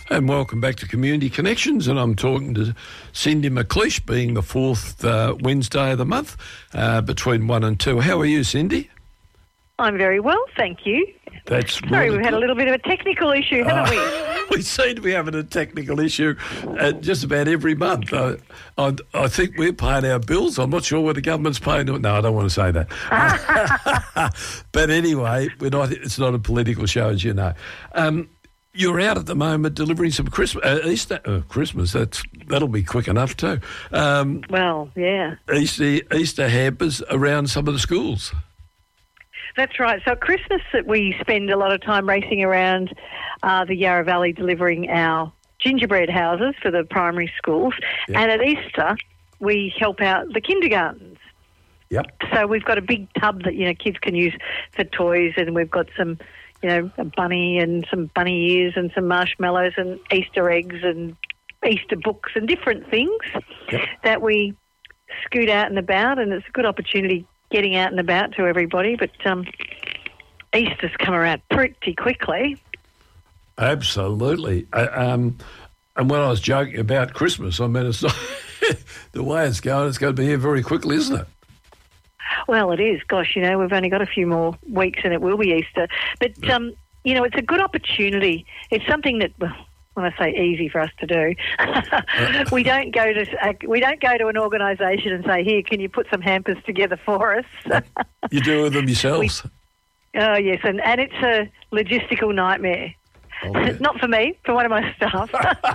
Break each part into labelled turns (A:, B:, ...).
A: And welcome back to Community Connections, and I'm talking to Cindy McLeish, being the fourth Wednesday of the month, between 1 and 2. How are you, Cindy?
B: I'm very well, thank you.
A: That's
B: Sorry,
A: really
B: we've had a little bit of a technical issue, haven't we?
A: We seem to be having a technical issue just about every month. I think we're paying our bills. I'm not sure what the government's paying. No, I don't want to say that. But anyway, it's not a political show, as you know. You're out at the moment delivering some Christmas. That'll be quick enough too.
B: Well, yeah.
A: Easter hampers around some of the schools.
B: That's right. So at Christmas, we spend a lot of time racing around the Yarra Valley delivering our gingerbread houses for the primary schools. Yep. And at Easter, we help out the kindergartens.
A: Yep.
B: So we've got a big tub that, kids can use for toys, and we've got some, a bunny and some bunny ears and some marshmallows and Easter eggs and Easter books and different things that we scoot out and about, and it's a good opportunity getting out and about to everybody, but Easter's come around pretty quickly.
A: Absolutely. And when I was joking about Christmas, I mean, it's not the way it's going to be here very quickly, isn't it?
B: Well, it is. Gosh, we've only got a few more weeks and it will be Easter. But, it's a good opportunity. It's something that, when I say easy for us to do, we don't go to an organisation and say, here, can you put some hampers together for us?
A: You do them yourselves?
B: Oh, yes, and it's a logistical nightmare. Okay. Not for me, for one of my staff.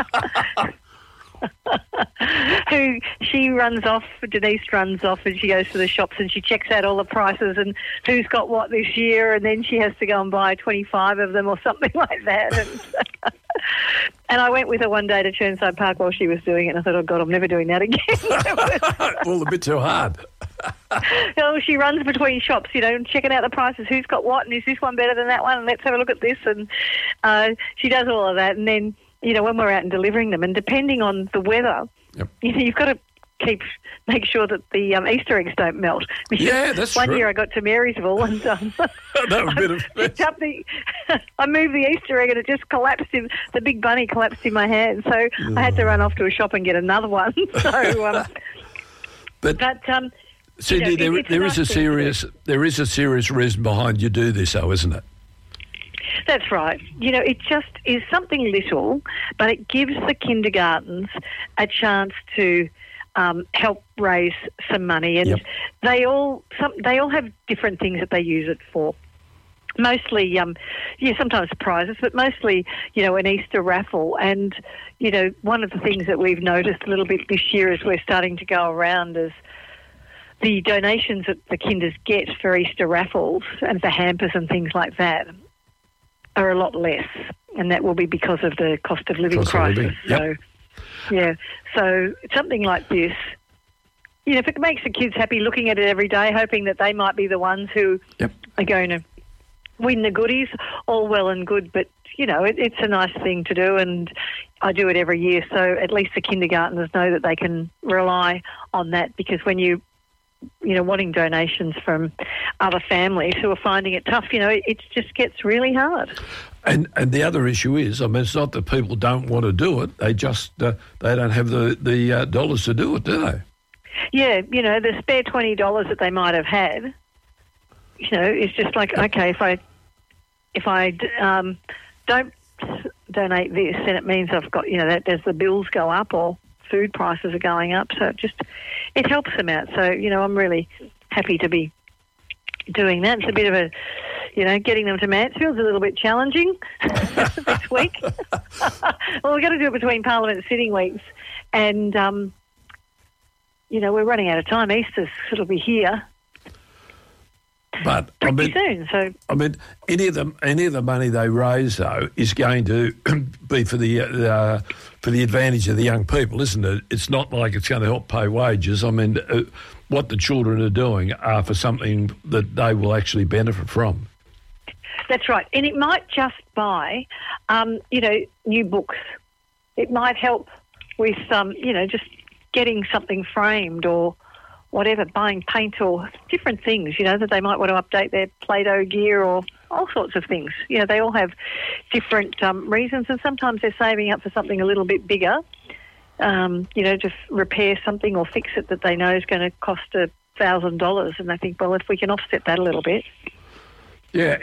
B: Who she runs off, Denise runs off, and she goes to the shops and she checks out all the prices and who's got what this year, and then she has to go and buy 25 of them or something like that. And I went with her one day to Churnside Park while she was doing it, and I thought, oh God, I'm never doing that again.
A: Well, a bit too hard.
B: She runs between shops, checking out the prices, who's got what, and is this one better than that one, and let's have a look at this, and she does all of that, and then when we're out and delivering them, and depending on the weather, you've got to make sure that the Easter eggs don't melt.
A: Yeah, that's
B: true. One year I got to Marysville and I moved the Easter egg and it just collapsed the big bunny collapsed in my hand. So I had to run off to a shop and get another one.
A: Cindy, there is a serious reason behind you do this, though, isn't it?
B: That's right. It just is something little, but it gives the kindergartens a chance to help raise some money, and they all have different things that they use it for. Mostly, sometimes prizes, but mostly, an Easter raffle. And, one of the things that we've noticed a little bit this year as we're starting to go around is the donations that the kinders get for Easter raffles and for hampers and things like that are a lot less, and that will be because of the cost of living crisis. So something like this, if it makes the kids happy looking at it every day, hoping that they might be the ones who are going to win the goodies, all well and good, but, it's a nice thing to do, and I do it every year, so at least the kindergartners know that they can rely on that, because when wanting donations from other families who are finding it tough, it just gets really hard.
A: And the other issue is, it's not that people don't want to do it; they just they don't have the dollars to do it, do they? Yeah,
B: the spare $20 that they might have had, it's just like, okay, if I don't donate this, then it means I've got that as the bills go up or food prices are going up, so it helps them out. So, I'm really happy to be doing that. It's a bit of a, getting them to Mansfield's a little bit challenging this week. Well, we've got to do it between Parliament sitting weeks, and, we're running out of time. Easter's it'll be here.
A: But
B: soon. So
A: any of the money they raise though is going to be for the advantage of the young people, isn't it? It's not like it's going to help pay wages. What the children are doing are for something that they will actually benefit from.
B: That's right, and it might just buy, new books. It might help with just getting something framed or whatever, buying paint or different things, that they might want to update their Play-Doh gear or all sorts of things. They all have different reasons, and sometimes they're saving up for something a little bit bigger, to repair something or fix it that they know is going to cost $1,000, and they think, well, if we can offset that a little bit.
A: Yeah,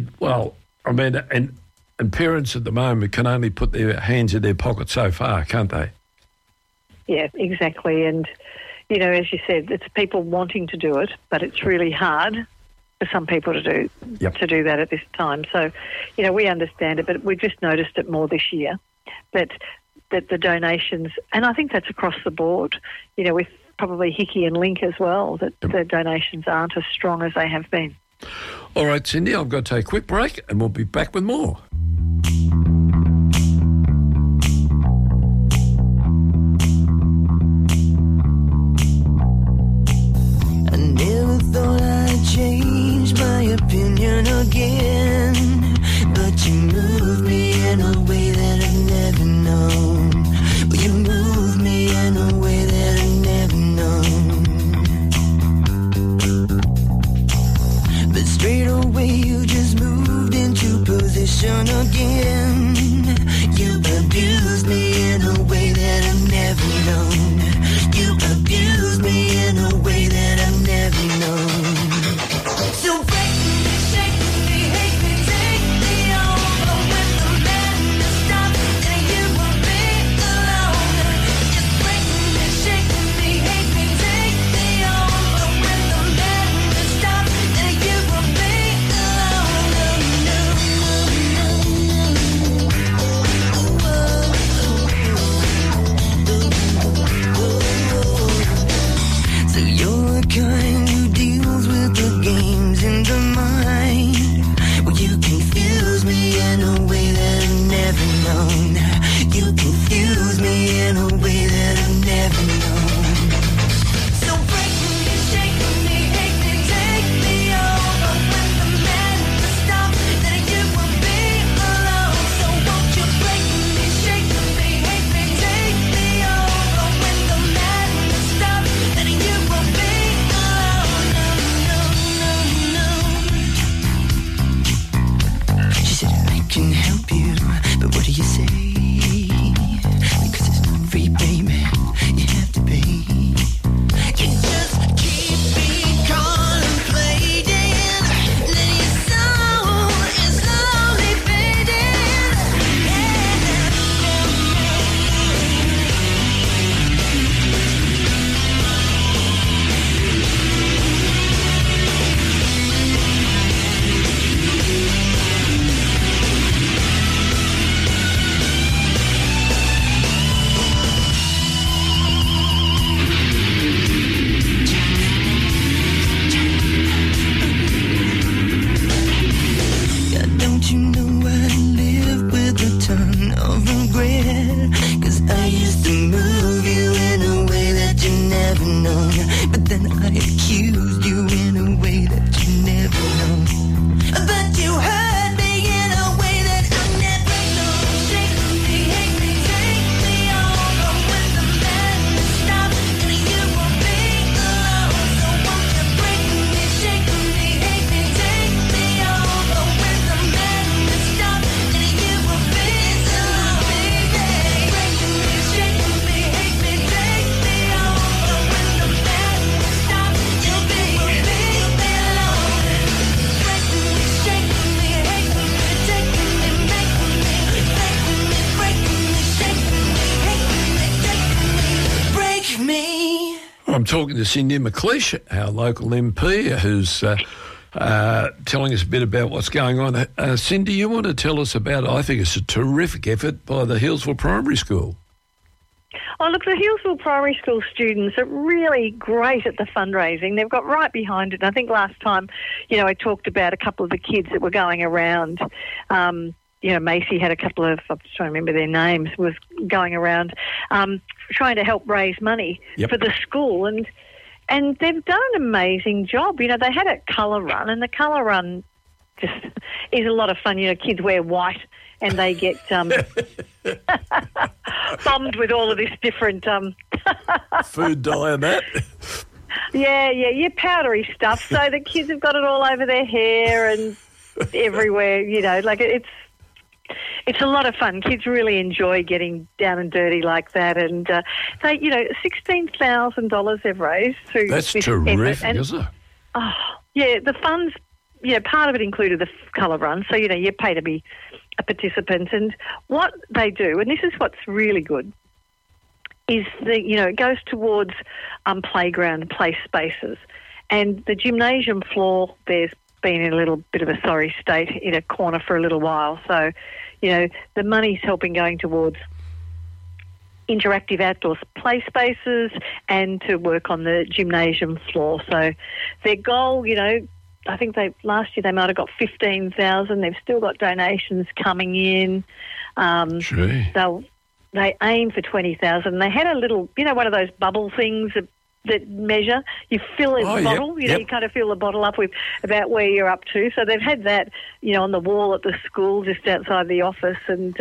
A: and parents at the moment can only put their hands in their pocket so far, can't they?
B: Yeah, exactly. And, as you said, it's people wanting to do it, but it's really hard for some people to do that at this time. So, we understand it, but we've just noticed it more this year, that the donations, and I think that's across the board, with probably Hickey and Link as well, that the donations aren't as strong as they have been.
A: All right, Cindy, I've got to take a quick break and we'll be back with more.
C: I never thought I'd change my opinion again, but you moved me in a way that I've never known. Well, you moved me in a way that I've never known. But straight away you just moved into position again. You abused me in a way that I've never known. You abused me in a way that I've never known. So break me, shake me, hate me, take me over. When the madness stops, then you won't be alone. Just break me, shake me, hate me, take me over. When the madness stops, then you won't be alone. So you're the kind who deals with the games in the mind. Well, you confuse me in a way that I've never known. You confuse me in a way that I've never known. So break me, shake me, hate me, take me over. When the madness stops, then you won't be alone. So won't you break me, shake me, hate me, take me over. When the madness stops, then you won't be alone. No. She said, I can help you, but what do you say? Because it's not free, baby. You have to pay. You just keep me contemplating. Then your soul is slowly fading. God, don't you know I live with a ton of regret? 'Cause I used to move you in a way that you never known. But then I accused you in a way that you never known. But you hurt me in a way that I never known. Shake me, hate me, take me over. When the madness stops, then you won't be alone. So won't you break me, shake me, hate me, take me over. When the madness stops, then you won't be alone, baby. Break me, shake me, hate me, take me over. When the madness stops, you'll be alone. Break me, shake me, hate me, take me, make me, break me, shake me, hate me, take me, break me.
A: I'm talking to Cindy McLeish, our local MP, who's telling us a bit about what's going on. Cindy, you want to tell us about, I think it's a terrific effort by the Healesville Primary School.
B: Oh, look, the Healesville Primary School students are really great at the fundraising. They've got right behind it. I think last time, I talked about a couple of the kids that were going around. Macy had a couple of, I'm just trying to remember their names, was going around trying to help raise money for the school. And they've done an amazing job. They had a colour run, and the colour run just is a lot of fun. Kids wear white and they get bombed with all of this different
A: food dye and that.
B: Yeah, your powdery stuff. So the kids have got it all over their hair and everywhere, like it's a lot of fun. Kids really enjoy getting down and dirty like that. And they, $16,000 they've raised through
A: That's
B: this
A: terrific,
B: effort.
A: isn't it?
B: Oh, yeah, the funds, part of it included the colour run. So, you pay to be a participant. And what they do, and this is what's really good, is it goes towards playground, play spaces. And the gymnasium floor, there's been in a little bit of a sorry state in a corner for a little while. So, the money's helping going towards interactive outdoor play spaces and to work on the gymnasium floor. So their goal, I think last year they might have got 15,000. They've still got donations coming in. They aim for 20,000. They had a little, one of those bubble things that measure. You fill in the bottle.
A: Yep.
B: You kind of fill the bottle up with about where you're up to. So they've had that, on the wall at the school just outside the office, and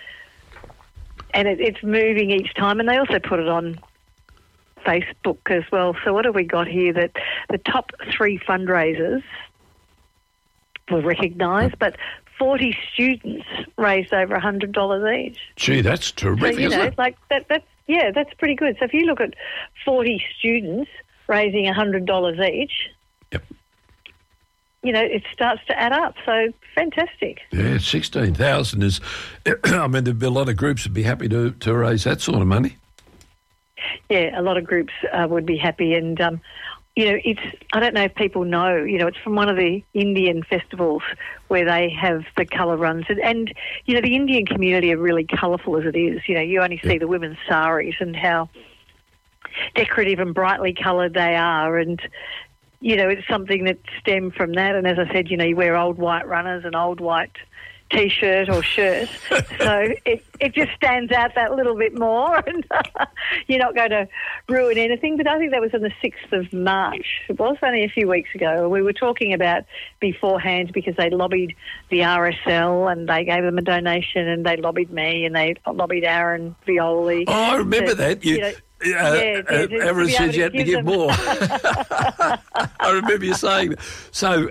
B: it's moving each time. And they also put it on Facebook as well. So what have we got here? That the top 3 fundraisers were recognised, but 40 students raised over $100 each.
A: Gee, that's terrific,
B: so,
A: isn't it?
B: Like that's pretty good. So if you look at 40 students raising $100 each,
A: yep,
B: it starts to add up. So fantastic.
A: Yeah, 16,000 is. There'd be a lot of groups would be happy to raise that sort of money.
B: Yeah, a lot of groups would be happy, and it's. I don't know if people know. It's from one of the Indian festivals where they have the colour runs, and the Indian community are really colourful as it is. You only see the women's saris and how decorative and brightly coloured they are, and it's something that stemmed from that. And as I said, you wear old white runners and old white T-shirt or shirt, so it just stands out that little bit more, and you're not going to ruin anything. But I think that was on the 6th of March. It was only a few weeks ago. We were talking about beforehand because they lobbied the RSL and they gave them a donation, and they lobbied me and they lobbied Aaron Violi.
A: Oh, I remember that. Aaron said you had to give more. I remember you saying that. So,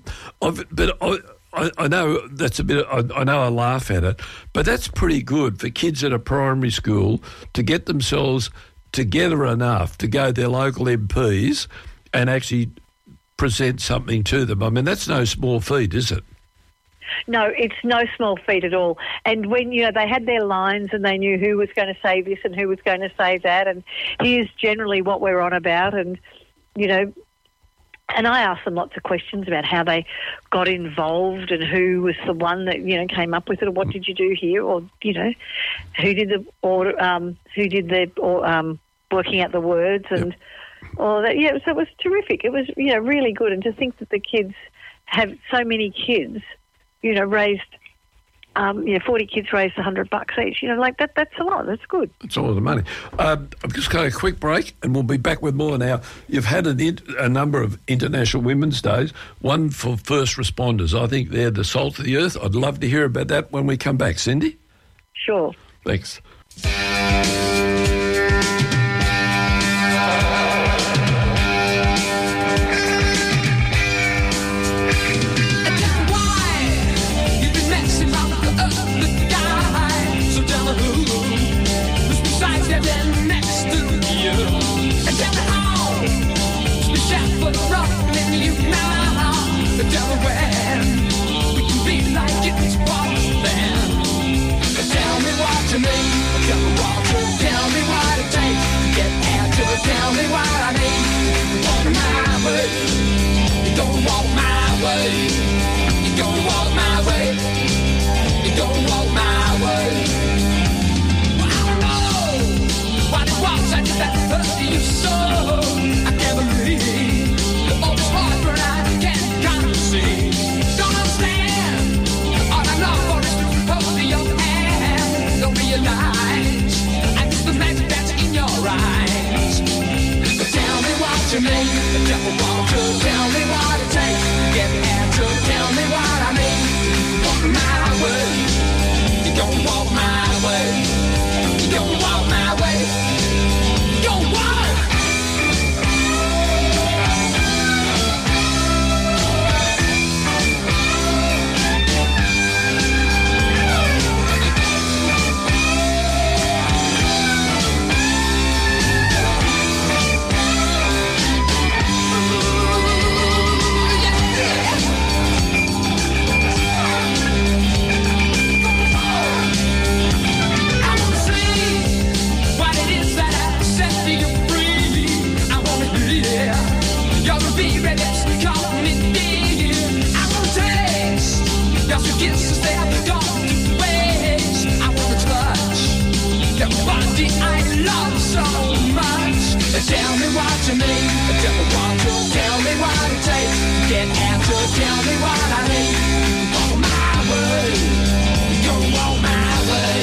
A: I know that's a bit. I know I laugh at it, but that's pretty good for kids at a primary school to get themselves together enough to go to their local MPs and actually present something to them. That's no small feat, is it?
B: No, it's no small feat at all. And when, they had their lines and they knew who was going to say this and who was going to say that, and here's generally what we're on about, and, and I asked them lots of questions about how they got involved and who was the one that, came up with it, or what did you do here, or, who did the order, working out the words and all that. Yeah, so it was terrific. It was, really good. And to think that the kids have so many kids, raised, 40 kids raised $100 each. That's a lot. That's good.
A: It's a lot of money. I've just got a quick break, and we'll be back with more now. You've had a number of International Women's Days, one for first responders. I think they're the salt of the earth. I'd love to hear about that when we come back. Cindy?
B: Sure.
A: Thanks.
C: Tell me what I need. Walk my way. You don't walk my way. You don't walk my way. You don't walk my way. Well, I don't know what it was I did that hurt you so. I can't believe all this heart burn I can't kind of see. Don't understand. All I know is to hold your hand. Don't realize I miss the magic that's in your eyes. Tell me what you need, tell me what it takes to get the answer, tell me what I need. Walk my way, you don't walk my way, you don't walk my way, you don't walk. the body I love so much. Tell me what you need. Won't you tell me what it takes to get out to tell me what I need. Walk my way, go walk my way.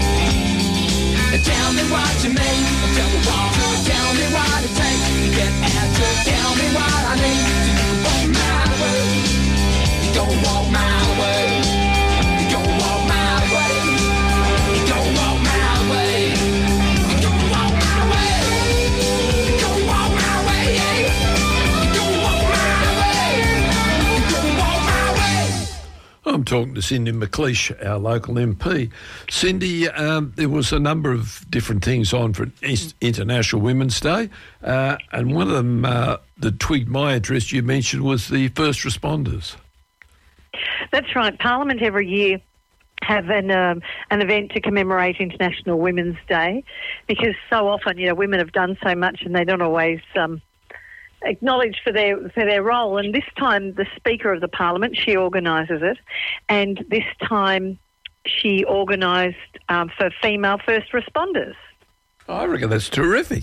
C: Tell me what you need. Won't you tell me what it takes to get out to tell me what I need. Walk my way, go walk my way. Go walk my way. Go walk my way. Go walk my way. Go walk my way. Go walk my way. Go walk my way.
A: I'm talking to Cindy McLeish, our local MP. Cindy, there was a number of different things on for International Women's Day, and one of them that twigged my interest you mentioned was the first responders.
B: That's right. Parliament every year have an event to commemorate International Women's Day, because so often, women have done so much and they don't always acknowledged for their role. And this time the Speaker of the Parliament, she organises it, and this time she organised for female first responders.
A: I reckon that's terrific.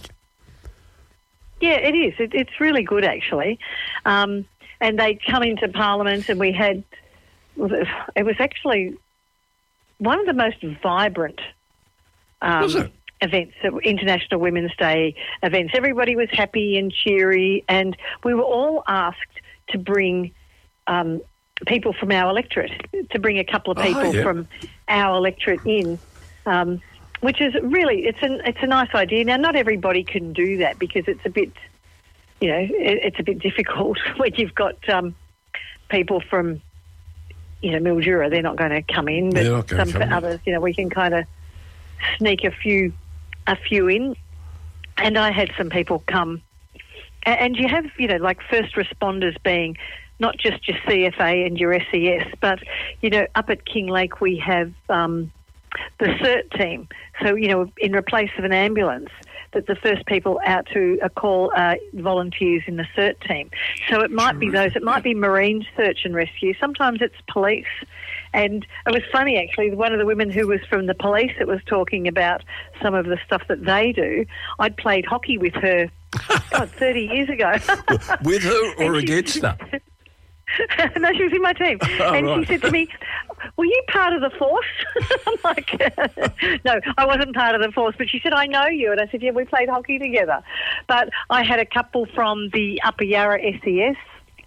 B: Yeah, it is. It's really good, actually. And they come into Parliament, and it was actually one of the most vibrant events, International Women's Day events. Everybody was happy and cheery, and we were all asked to bring people from our electorate, to bring a couple of people from our electorate in, which is really, it's a nice idea. Now, not everybody can do that because it's a bit, it's a bit difficult when you've got people from, Mildura. They're not going to come in, but some for others, we can kind of sneak a few in. And I had some people come, and you have, like first responders being not just your CFA and your SES, but, up at Kinglake we have the CERT team. So, in replace of an ambulance, that the first people out to call volunteers in the CERT team. So it might be those, it might be marine search and rescue. Sometimes it's police. And it was funny, actually, one of the women who was from the police that was talking about some of the stuff that they do. I'd played hockey with her, 30 years ago.
A: With her or against her?
B: No, she was in my team. She said to me, were you part of the force? I'm like, no, I wasn't part of the force. But she said, I know you. And I said, yeah, we played hockey together. But I had a couple from the Upper Yarra SES,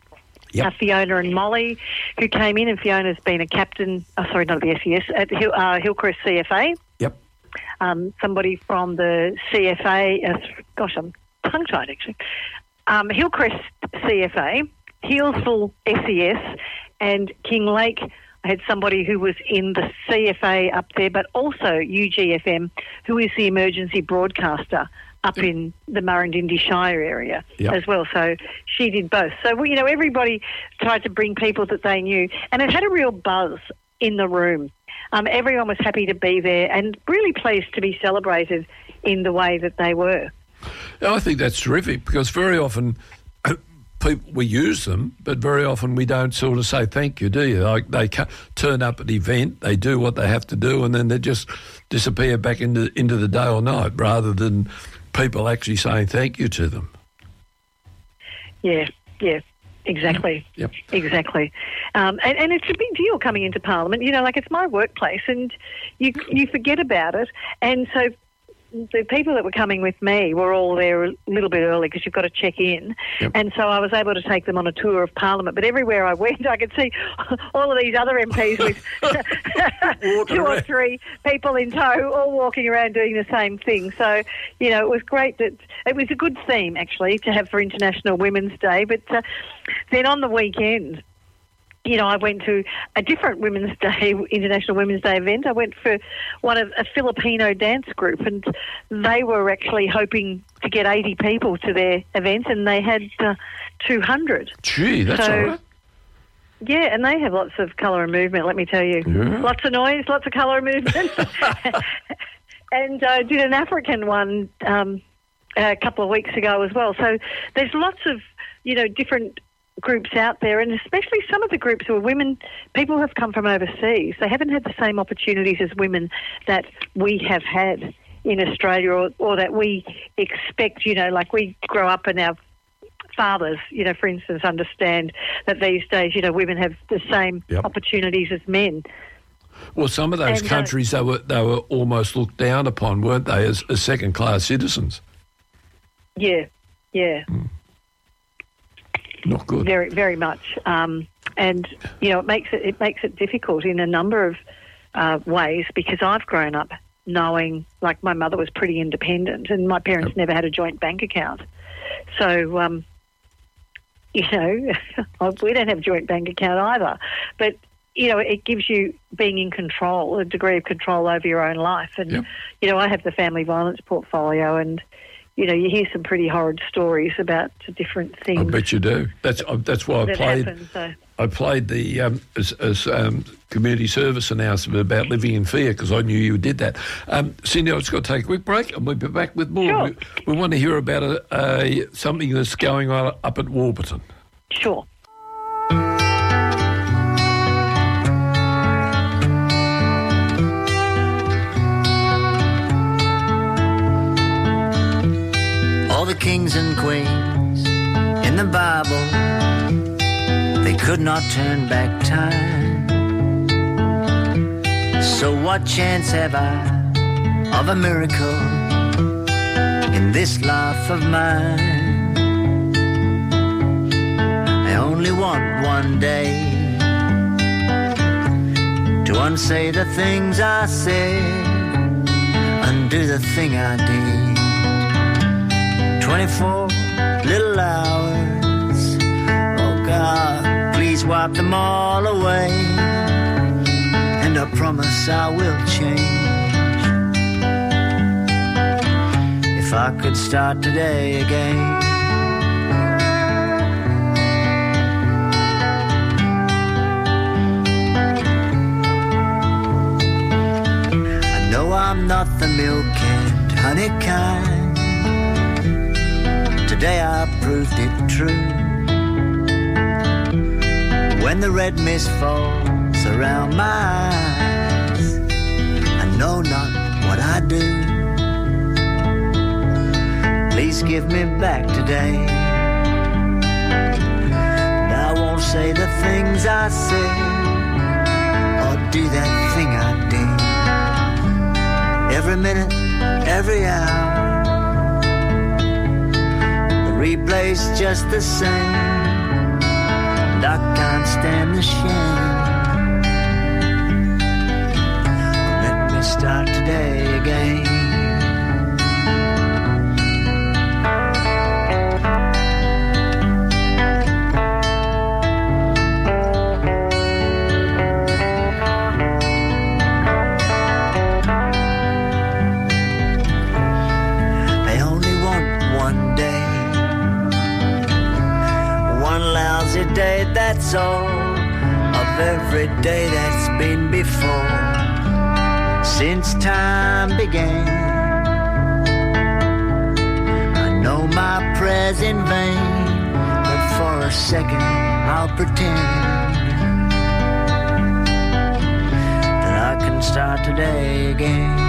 B: Fiona and Molly, who came in. And Fiona's been a captain, not at the SES, at Hillcrest CFA.
A: Yep.
B: Somebody from the CFA, I'm tongue-tied, actually. Hillcrest CFA, Healesville SES, and Kinglake. I had somebody who was in the CFA up there, but also UGFM, who is the emergency broadcaster up in the Murrindindi Shire area as well. So she did both. So, everybody tried to bring people that they knew, and it had a real buzz in the room. Everyone was happy to be there and really pleased to be celebrated in the way that they were.
A: I think that's terrific, because very often we use them, but very often we don't sort of say thank you, do you? Like they turn up at the event, they do what they have to do, and then they just disappear back into the day or night, rather than people actually saying thank you to them. Yeah,
B: exactly.
A: Yep.
B: Exactly. And it's a big deal coming into Parliament. It's my workplace, and you forget about it. And so the people that were coming with me were all there a little bit early, because you've got to check in. Yep. And so I was able to take them on a tour of Parliament. But everywhere I went, I could see all of these other MPs with 2 or 3 people in tow, all walking around doing the same thing. So, it was great. It was a good theme, actually, to have for International Women's Day. But then on the weekend, I went to a different International Women's Day event. I went for a Filipino dance group, and they were actually hoping to get 80 people to their event, and they had 200.
A: Gee, that's all right.
B: Yeah, and they have lots of colour and movement, let me tell you. Yeah. Lots of noise, lots of colour and movement. And I did an African one a couple of weeks ago as well. So there's lots of, different groups out there, and especially some of the groups who are women, people who have come from overseas. They haven't had the same opportunities as women that we have had in Australia, or that we expect, like we grow up and our fathers, for instance, understand that these days, women have the same opportunities as men.
A: Well, some of those countries, they were almost looked down upon, weren't they, as second-class citizens?
B: Yeah.
A: Not good.
B: Very, very much. And it makes it difficult in a number of ways, because I've grown up knowing, like, my mother was pretty independent, and my parents never had a joint bank account. So, we don't have a joint bank account either. But, it gives you being in control, a degree of control over your own life. And, I have the family violence portfolio, and, you hear some pretty horrid stories about different things.
A: I bet you do. That's why I played the as community service announcement about living in fear, because I knew you did that. Cindy, I've just got to take a quick break, and we'll be back with more.
B: Sure.
A: We want to hear about something that's going on up at Warburton.
B: Sure.
C: All the kings and queens in the Bible, they could not turn back time. So what chance have I of a miracle in this life of mine? I only want one day to unsay the things I said, undo the thing I did. 24 little hours, oh God, please wipe them all away, and I promise I will change. If I could start today again. I know I'm not the milk and honey kind. Today I proved it true. When the red mist falls around my eyes, I know not what I do. Please give me back today, and I won't say the things I said, or do that thing I did. Every minute, every hour, replay's just the same, and I can't stand the shame. Let me start today again. Day, that's all of every day that's been before, since time began. I know my prayer's in vain, but for a second I'll pretend that I can start today again.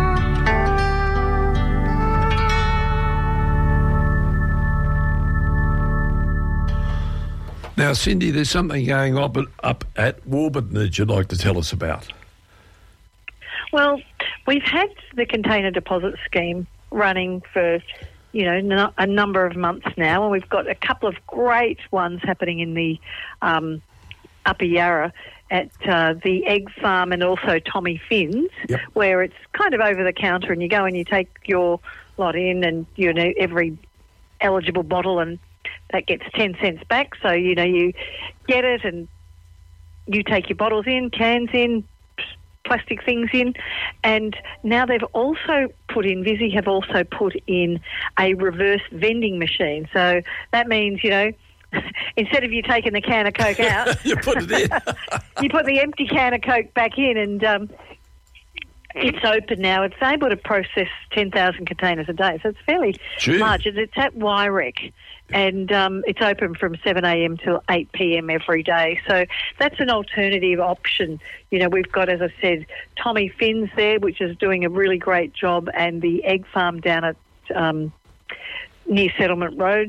A: Now, Cindy, there's something going on up at Warburton that you'd like to tell us about.
B: Well, we've had the container deposit scheme running for, a number of months now, and we've got a couple of great ones happening in the Upper Yarra at the Egg Farm and also Tommy Finn's, where it's kind of over the counter, and you go and you take your lot in, and every eligible bottle, and that gets 10 cents back. So, you get it and you take your bottles in, cans in, plastic things in. And now they've also put in, Visy have also put in a reverse vending machine. So that means, instead of you taking the can of Coke out,
A: you put it in.
B: You put the empty can of Coke back in, and It's open now. It's able to process 10,000 containers a day, so it's fairly large. And it's at Wyrek, and it's open from 7 a.m. till 8 p.m. every day. So that's an alternative option. You know, we've got, as I said, Tommy Finn's there, which is doing a really great job, and the egg farm down at near Settlement Road,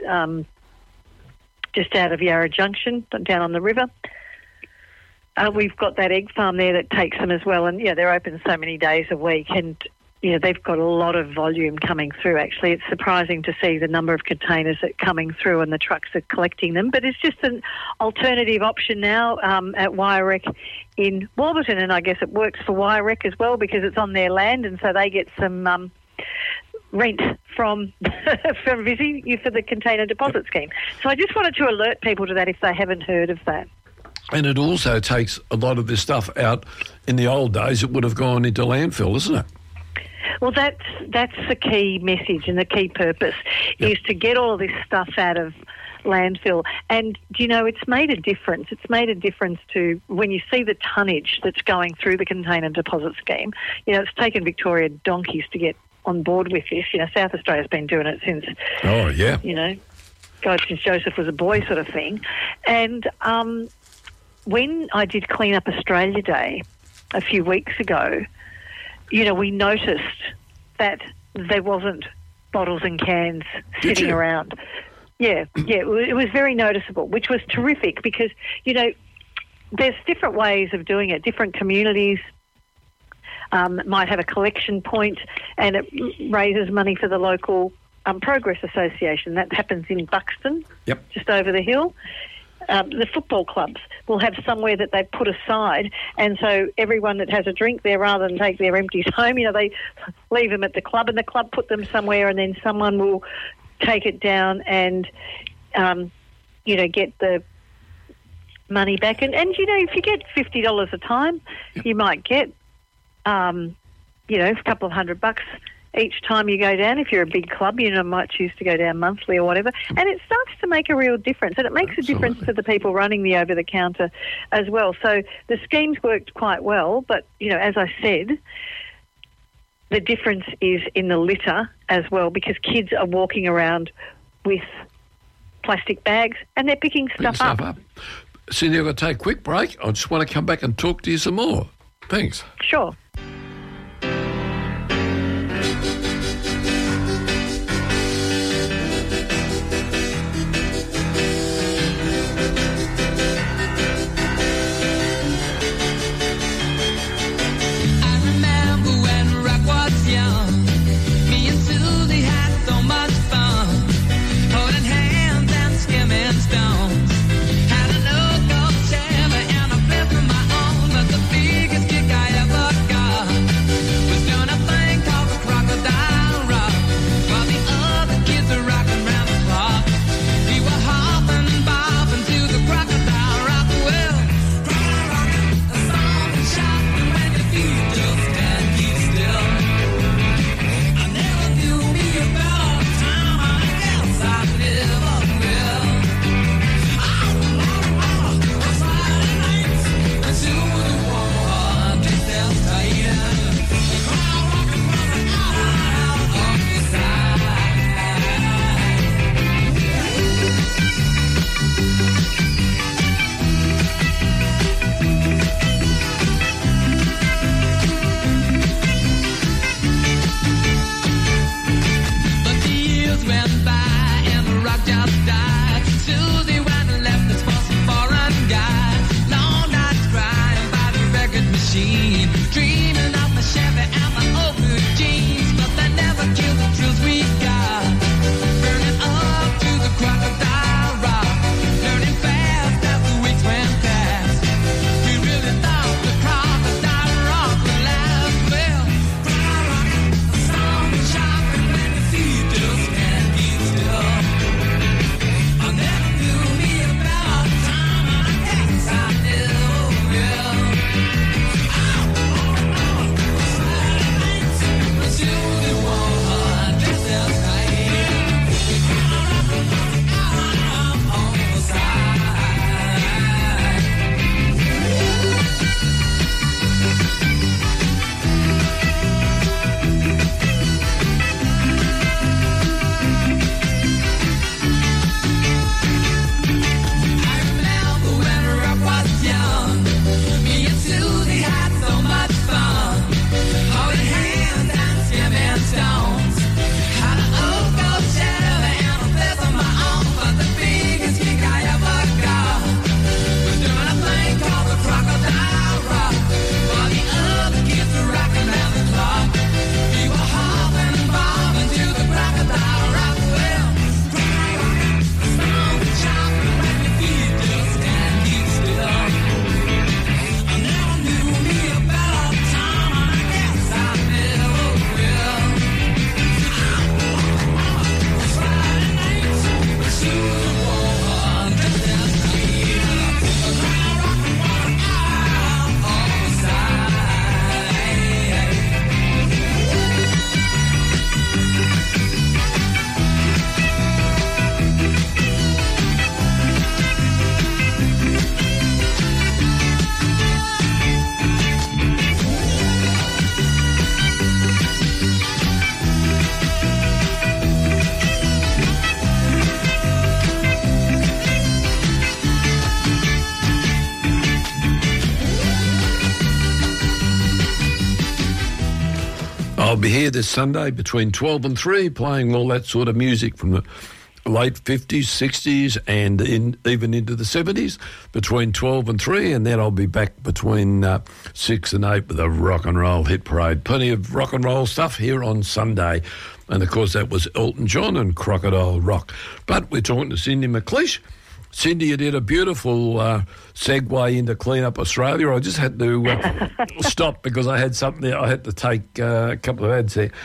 B: just out of Yarra Junction, down on the river. We've got that egg farm there that takes them as well, and they're open so many days a week, and they've got a lot of volume coming through. Actually, it's surprising to see the number of containers that are coming through, and the trucks are collecting them. But it's just an alternative option now at Wyrek in Warburton, and I guess it works for Wyrek as well because it's on their land, and so they get some rent from Visy for the container deposit scheme. So I just wanted to alert people to that if they haven't heard of that.
A: And it also takes a lot of this stuff out. In the old days, it would have gone into landfill, isn't it?
B: Well, that's the key message and the key purpose is to get all of this stuff out of landfill. And, it's made a difference. It's made a difference to when you see the tonnage that's going through the container deposit scheme. It's taken Victoria donkeys to get on board with this. South Australia's been doing it since...
A: Oh, yeah.
B: God, since Joseph was a boy sort of thing. And... when I did Clean Up Australia Day a few weeks ago, we noticed that there wasn't bottles and cans sitting around. Yeah, it was very noticeable, which was terrific because, there's different ways of doing it. Different communities might have a collection point and it raises money for the local Progress Association. That happens in Buxton, just over the hill. The football clubs will have somewhere that they've put aside, and so everyone that has a drink there, rather than take their empties home, they leave them at the club, and the club put them somewhere, and then someone will take it down and, get the money back. And if you get $50 a time, you might get, a couple of $100 each time you go down. If you're a big club, might choose to go down monthly or whatever. And it starts to make a real difference. And it makes a difference to the people running the over-the-counter as well. So the scheme's worked quite well. But, as I said, the difference is in the litter as well because kids are walking around with plastic bags and they're picking stuff up.
A: Cindy, I've got to take a quick break. I just want to come back and talk to you some more. Thanks.
B: Sure.
C: Had a no-go Chevy and a flip of my own, but the biggest kick I ever got
A: I'll be here this Sunday between 12 and 3 playing all that sort of music from the late 50s, 60s and even into the 70s between 12 and 3, and then I'll be back between 6 and 8 with a rock and roll hit parade. Plenty of rock and roll stuff here on Sunday. And, of course, that was Elton John and Crocodile Rock. But we're talking to Cindy McLeish. Cindy, you did a beautiful segue into Clean Up Australia. I just had to stop because I had something there. I had to take a couple of ads there.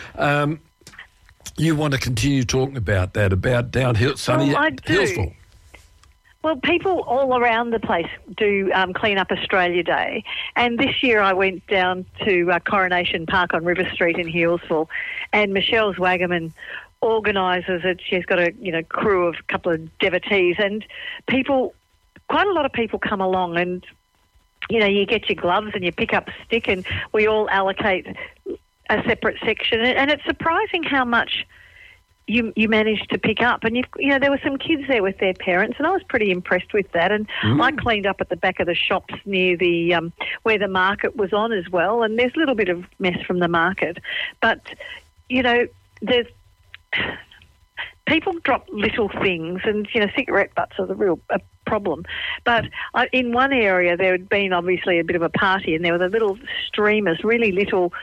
A: You want to continue talking about that, about downhill, sunny Hillsville?
B: Well, people all around the place do Clean Up Australia Day. And this year I went down to Coronation Park on River Street in Hillsville, and Michelle Zwagaman organises it. She's got a crew of a couple of devotees, and quite a lot of people come along, and you get your gloves and you pick up a stick, and we all allocate a separate section, and it's surprising how much you managed to pick up. And there were some kids there with their parents, and I was pretty impressed with that. And I cleaned up at the back of the shops near the where the market was on as well. And there's a little bit of mess from the market, but there's people drop little things, and cigarette butts are the real problem. But in one area there had been obviously a bit of a party, and there were the little streamers, really little,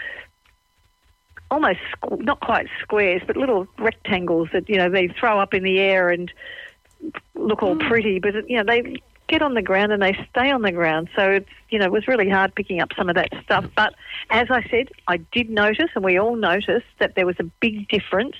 B: almost not quite squares, but little rectangles that they throw up in the air and look all pretty, but they get on the ground and they stay on the ground. So it's it was really hard picking up some of that stuff. But as I said, I did notice, and we all noticed, that there was a big difference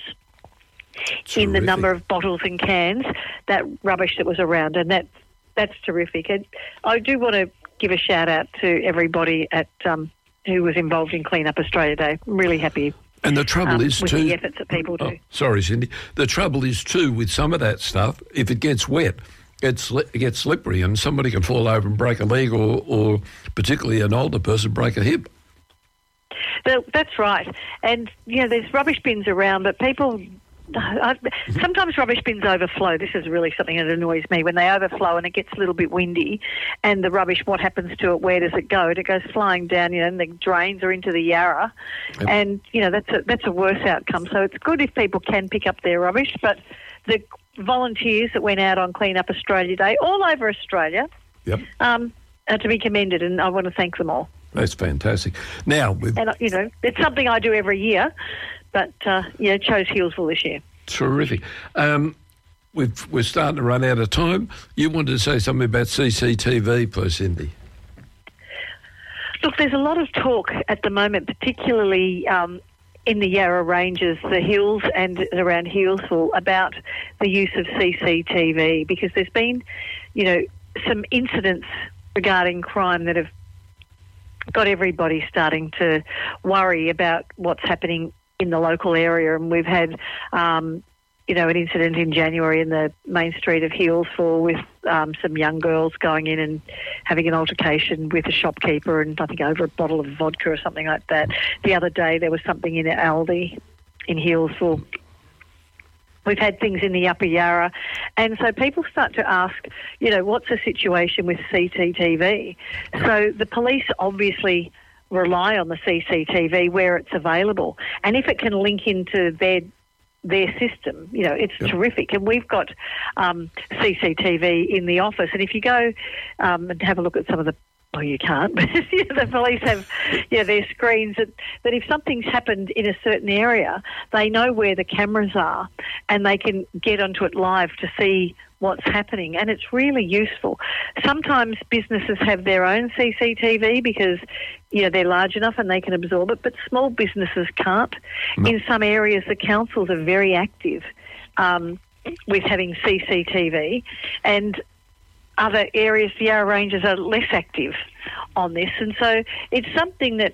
B: in the number of bottles and cans, that rubbish that was around, and that's terrific. And I do want to give a shout out to everybody at who was involved in Clean Up Australia Day. I'm really happy.
A: And the trouble is
B: with
A: too,
B: the efforts that people do.
A: Sorry, Cindy. The trouble is too with some of that stuff, if it gets wet, it gets slippery, and somebody can fall over and break a leg, or particularly an older person break a hip.
B: That's right. And there's rubbish bins around, but people. Sometimes rubbish bins overflow. This is really something that annoys me, when they overflow and it gets a little bit windy, and the rubbish, what happens to it? Where does it go? It goes flying down, and the drains are into the Yarra, and that's a worse outcome. So it's good if people can pick up their rubbish, but the volunteers that went out on Clean Up Australia Day all over Australia are to be commended, and I want to thank them all.
A: That's fantastic. Now,
B: it's something I do every year. But, chose Hillsville this year.
A: Terrific. We're starting to run out of time. You wanted to say something about CCTV, please, Cindy.
B: Look, there's a lot of talk at the moment, particularly in the Yarra Ranges, the hills and around Hillsville, about the use of CCTV, because there's been, some incidents regarding crime that have got everybody starting to worry about what's happening in the local area. And we've had, an incident in January in the main street of Hillsville with some young girls going in and having an altercation with a shopkeeper, and I think over a bottle of vodka or something like that. The other day there was something in Aldi in Hillsville. We've had things in the Upper Yarra. And so people start to ask, what's the situation with CCTV? So the police obviously rely on the CCTV where it's available, and if it can link into their system, it's terrific. And we've got CCTV in the office, and if you go and have a look at some of the, you can't, but the police have their screens that if something's happened in a certain area, they know where the cameras are, and they can get onto it live to see what's happening, and it's really useful. Sometimes businesses have their own CCTV because they're large enough and they can absorb it, but small businesses can't. No. In some areas, the councils are very active with having CCTV, and other areas, the Yarra Ranges, are less active on this. And so it's something that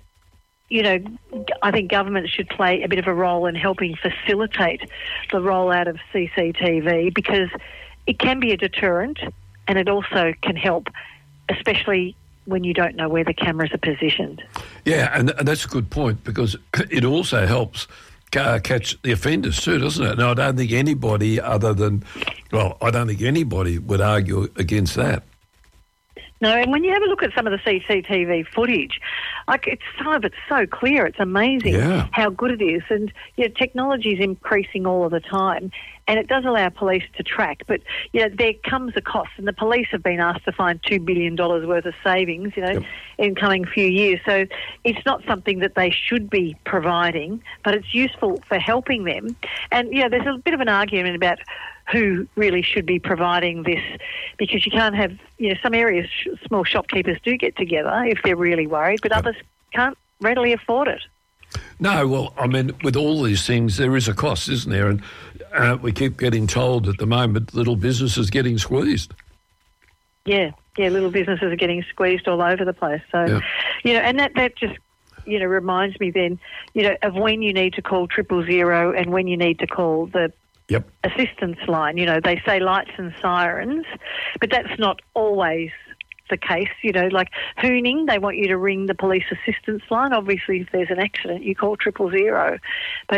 B: I think government should play a bit of a role in helping facilitate the rollout of CCTV, because it can be a deterrent, and it also can help, especially when you don't know where the cameras are positioned.
A: Yeah, and that's a good point, because it also helps catch the offenders too, doesn't it? Now, I don't think anybody would argue against that.
B: No, and when you have a look at some of the CCTV footage, some of it's so clear. It's amazing how good it is. And technology is increasing all of the time, and it does allow police to track. But there comes a cost, and the police have been asked to find $2 billion worth of savings, in coming few years. So it's not something that they should be providing, but it's useful for helping them. And there's a bit of an argument about who really should be providing this, because you can't have, some areas small shopkeepers do get together if they're really worried, but others can't readily afford it.
A: No, well, I mean, with all these things, there is a cost, isn't there? And we keep getting told at the moment little businesses getting squeezed. Yeah,
B: little businesses are getting squeezed all over the place. So, and that just, reminds me then, of when you need to call 000 and when you need to call the assistance line. They say lights and sirens, but that's not always the case. Like hooning, they want you to ring the police assistance line. Obviously, if there's an accident, you call 000. But,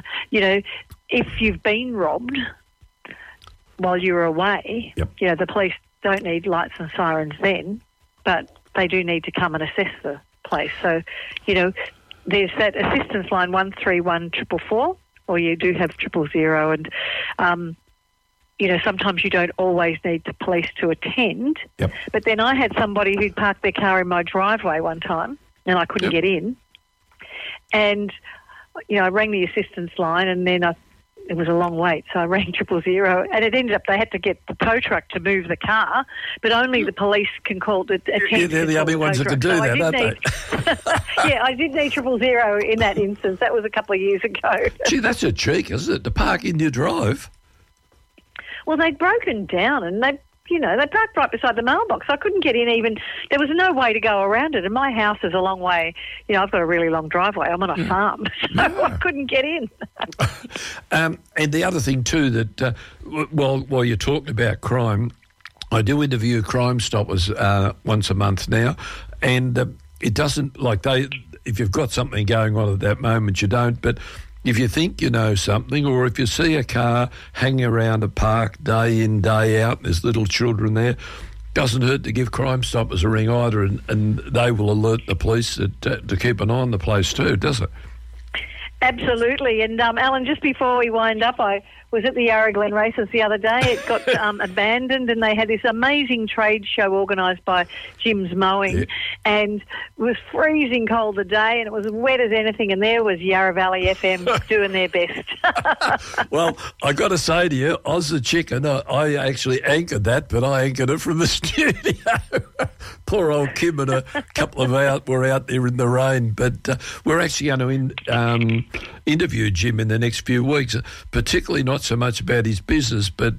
B: if you've been robbed while you're away, the police don't need lights and sirens then, but they do need to come and assess the place. So, there's that assistance line 131 444. Or you do have 000, and sometimes you don't always need the police to attend. But then I had somebody who'd parked their car in my driveway one time, and I couldn't get in. And I rang the assistance line, and then it was a long wait, so I rang 000, and it ended up they had to get the tow truck to move the car, but only the police can call the attempt.
A: Yeah, they're the only ones that can do that, aren't they?
B: I did need 000 in that instance. That was a couple of years ago.
A: Gee, that's a cheek, isn't it, to park in your drive?
B: Well, they'd broken down, and they parked right beside the mailbox. I couldn't get in even. There was no way to go around it, and my house is a long way. I've got a really long driveway. I'm on a farm, so I couldn't get in.
A: And the other thing too that, while you're talking about crime, I do interview Crime Stoppers once a month now, and it doesn't if you've got something going on at that moment, you don't, but if you think you know something, or if you see a car hanging around a park day in, day out, and there's little children there, doesn't hurt to give Crime Stoppers a ring either, and they will alert the police to keep an eye on the place too, does it?
B: Absolutely. And, Alan, just before we wind up, I was at the Yarra Glen races the other day. It got abandoned, and they had this amazing trade show organised by Jim's Mowing, and it was freezing cold the day, and it was as wet as anything, and there was Yarra Valley FM doing their best.
A: Well, I got to say to you, Oz the Chicken, I actually anchored that, but I anchored it from the studio. Poor old Kim and a couple of were out there in the rain, but we're actually going to interview Jim in the next few weeks, particularly not so much about his business, but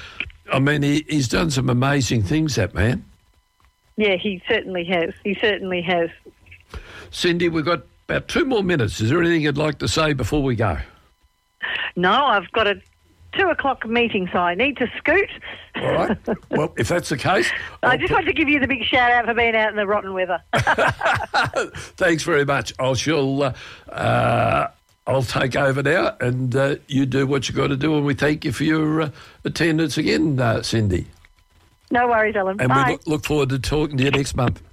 A: he's done some amazing things, that man. Yeah,
B: he certainly has.
A: Cindy, we've got about 2 more minutes. Is there anything you'd like to say before we go?
B: No, I've got a 2:00 meeting, so I need to scoot.
A: All right. Well, if that's the case...
B: I just want to give you the big shout-out for being out in the rotten weather.
A: Thanks very much. I'll take over now, and you do what you've got to do, and we thank you for your attendance again, Cindy.
B: No worries, Ellen.
A: And
B: Bye.
A: we look forward to talking to you next month.